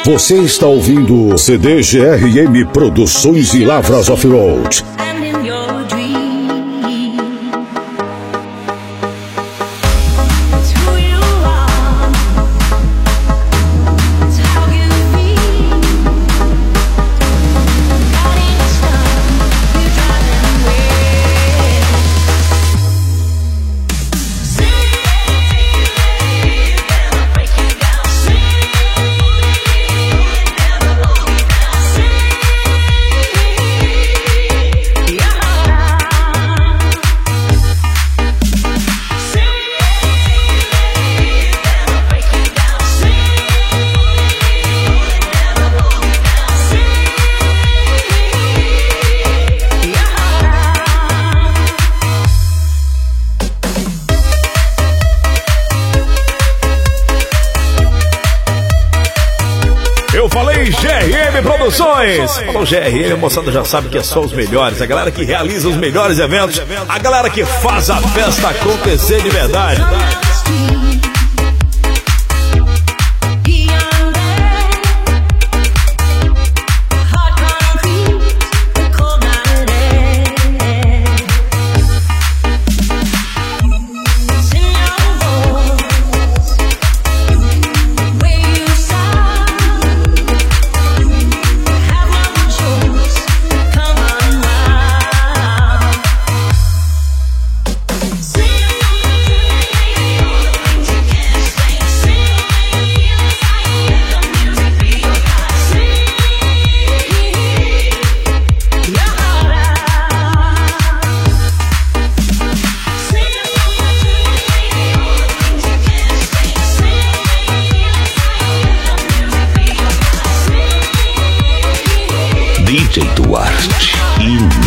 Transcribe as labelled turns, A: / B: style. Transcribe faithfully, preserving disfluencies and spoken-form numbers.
A: Você está ouvindo o C D G R M Produções e Lavras Off-Road.
B: Eu falei G R M Produções. Falou G R M, a moçada já sabe que é só os melhores. A galera que realiza os melhores eventos. A galera que faz a festa acontecer de verdade.
A: D J Duarte in